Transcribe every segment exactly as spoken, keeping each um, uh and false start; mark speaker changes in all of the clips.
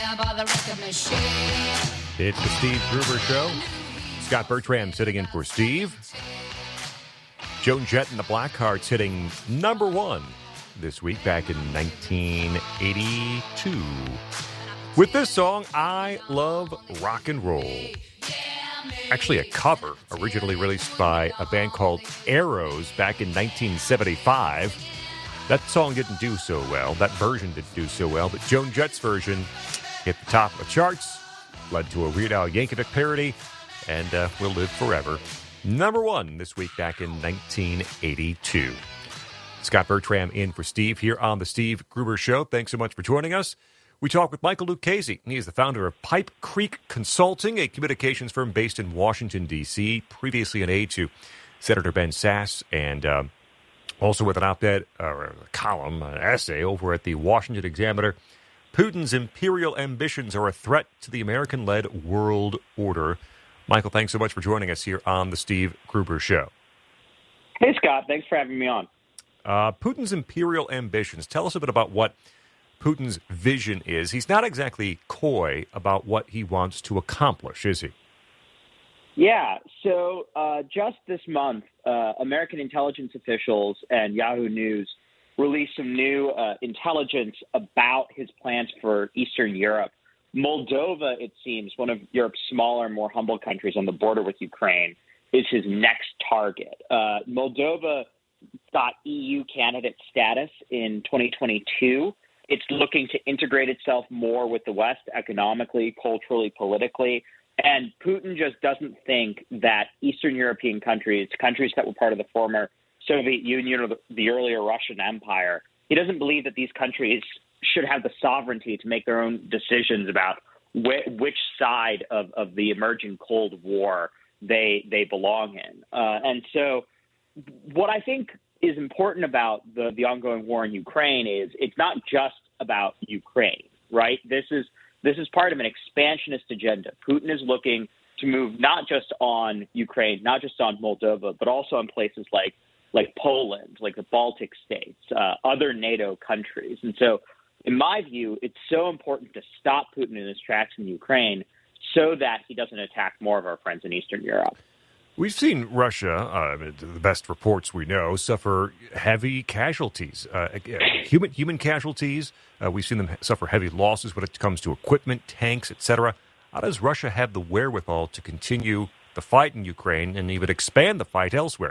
Speaker 1: It's the Steve Gruber Show. Scott Bertram sitting in for Steve. Joan Jett and the Blackhearts hitting number one this week back in nineteen eighty-two. With this song, I Love Rock and Roll. Actually a cover, originally released by a band called Arrows back in nineteen seventy-five. That song didn't do so well. That version didn't do so well, but Joan Jett's version hit the top of the charts, led to a Weird Al Yankovic parody, and uh, will live forever. Number one this week back in nineteen eighty-two. Scott Bertram in for Steve here on the Steve Gruber Show. Thanks so much for joining us. We talk with Michael Lucchese. He is the founder of Pipe Creek Consulting, a communications firm based in Washington, D C, previously an aide to Senator Ben Sasse, and uh, also with an op-ed, or a column, an essay over at the Washington Examiner. Putin's imperial ambitions are a threat to the American-led world order. Michael, thanks so much for joining us here on the Steve Gruber Show.
Speaker 2: Hey, Scott. Thanks for having me on.
Speaker 1: Uh, Putin's imperial ambitions. Tell us a bit about what Putin's vision is. He's not exactly coy about what he wants to accomplish, is he?
Speaker 2: Yeah. So uh, just this month, uh, American intelligence officials and Yahoo News released some new uh, intelligence about his plans for Eastern Europe. Moldova, it seems, one of Europe's smaller, more humble countries on the border with Ukraine, is his next target. Uh, Moldova got E U candidate status in twenty twenty-two. It's looking to integrate itself more with the West economically, culturally, politically. And Putin just doesn't think that Eastern European countries, countries that were part of the former Soviet Union or the, the earlier Russian Empire, he doesn't believe that these countries should have the sovereignty to make their own decisions about wh- which side of, of the emerging Cold War they they belong in. Uh, and so what I think is important about the, the ongoing war in Ukraine is it's not just about Ukraine, right? This is this is part of an expansionist agenda. Putin is looking to move not just on Ukraine, not just on Moldova, but also on places like like Poland, like the Baltic states, uh, other NATO countries. And so, in my view, it's so important to stop Putin in his tracks in Ukraine so that he doesn't attack more of our friends in Eastern Europe.
Speaker 1: We've seen Russia, uh, the best reports we know, suffer heavy casualties, uh, human human casualties. Uh, we've seen them suffer heavy losses when it comes to equipment, tanks, et cetera. How does Russia have the wherewithal to continue the fight in Ukraine and even expand the fight elsewhere?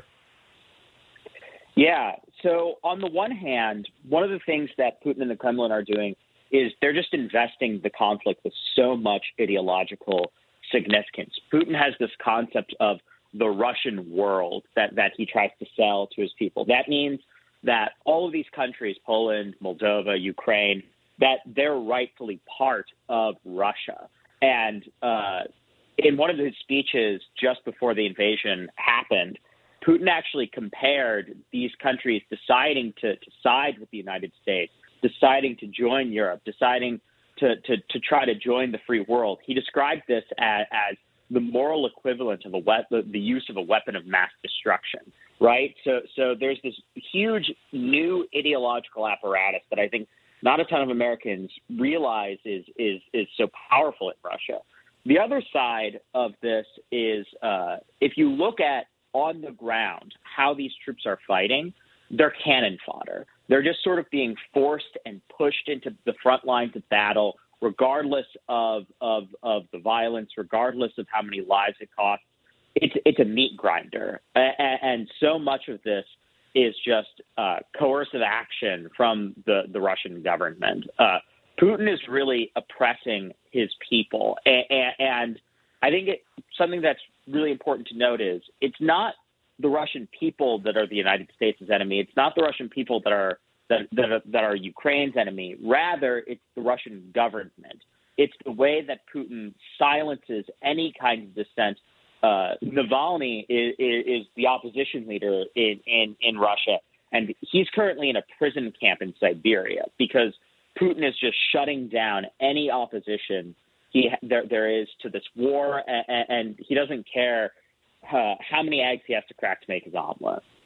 Speaker 2: Yeah. So on the one hand, one of the things that Putin and the Kremlin are doing is they're just investing the conflict with so much ideological significance. Putin has this concept of the Russian world that, that he tries to sell to his people. That means that all of these countries, Poland, Moldova, Ukraine, that they're rightfully part of Russia. And uh, in one of his speeches just before the invasion happened, Putin actually compared these countries deciding to, to side with the United States, deciding to join Europe, deciding to, to, to try to join the free world. He described this as, as the moral equivalent of a we- the, the use of a weapon of mass destruction, right? So, so there's this huge new ideological apparatus that I think not a ton of Americans realize is is is so powerful in Russia. The other side of this is uh, if you look at on the ground how these troops are fighting, they're cannon fodder. They're just sort of being forced and pushed into the front lines of battle, regardless of, of, of the violence, regardless of how many lives it costs. It's, it's a meat grinder. And, and so much of this is just uh, coercive action from the, the Russian government. Uh, Putin is really oppressing his people. And, and I think it, something that's really important to note is it's not the Russian people that are the United States' enemy. It's not the Russian people that are that that are, that are Ukraine's enemy. Rather, it's the Russian government. It's the way that Putin silences any kind of dissent. Uh, Navalny is, is, is the opposition leader in, in, in Russia, and he's currently in a prison camp in Siberia because Putin is just shutting down any opposition he there, there is to this war, and, and he doesn't care uh, how many eggs he has to crack to make his omelet.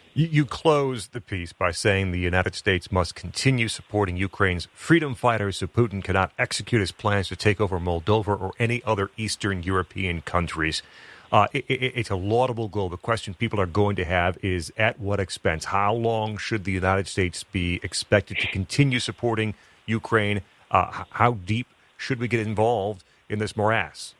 Speaker 1: You, you close the piece by saying the United States must continue supporting Ukraine's freedom fighters so Putin cannot execute his plans to take over Moldova or any other Eastern European countries. Uh, it, it, it's a laudable goal. The question people are going to have is at what expense? How long should the United States be expected to continue supporting Ukraine? Uh, how deep should we get involved in this morass?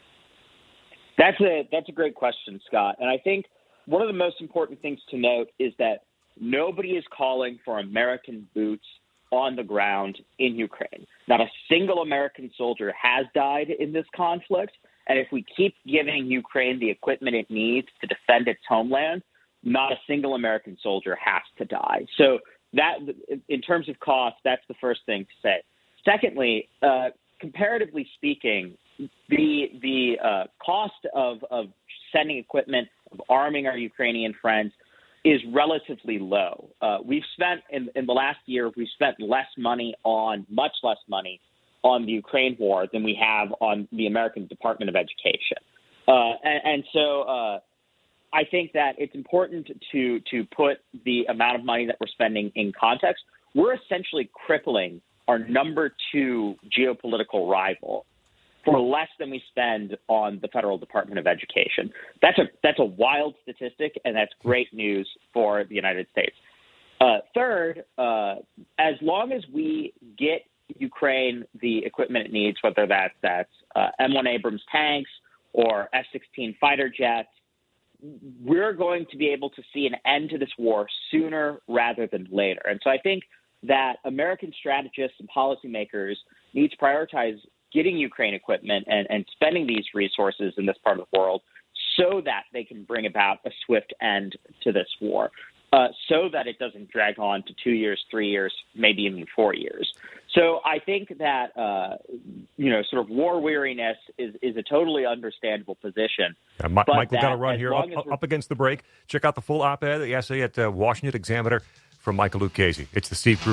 Speaker 2: That's a that's a great question, Scott. And I think one of the most important things to note is that nobody is calling for American boots on the ground in Ukraine. Not a single American soldier has died in this conflict. And if we keep giving Ukraine the equipment it needs to defend its homeland, not a single American soldier has to die. So that, in terms of cost, that's the first thing to say. Secondly, uh, comparatively speaking, the the uh, cost of, of sending equipment, of arming our Ukrainian friends, is relatively low. Uh, we've spent, in, in the last year, we've spent less money on, much less money, on the Ukraine war than we have on the American Department of Education. Uh, and, and so uh, I think that it's important to to put the amount of money that we're spending in context. We're essentially crippling our number two geopolitical rival for less than we spend on the Federal Department of Education. That's a that's a wild statistic, and that's great news for the United States. Uh, third, uh, as long as we get Ukraine the equipment it needs, whether that's, that's uh, M one Abrams tanks or F sixteen fighter jets, we're going to be able to see an end to this war sooner rather than later. And so I think that American strategists and policymakers need to prioritize getting Ukraine equipment and, and spending these resources in this part of the world so that they can bring about a swift end to this war, uh, so that it doesn't drag on to two years, three years, maybe even four years. So I think that, uh, you know, sort of war weariness is, is a totally understandable position.
Speaker 1: Uh, Ma- Michael, got to run here. Up, up against the break. Check out the full op-ed, the essay at uh, Washington Examiner from Michael Lucchese. It's the Steve Gruber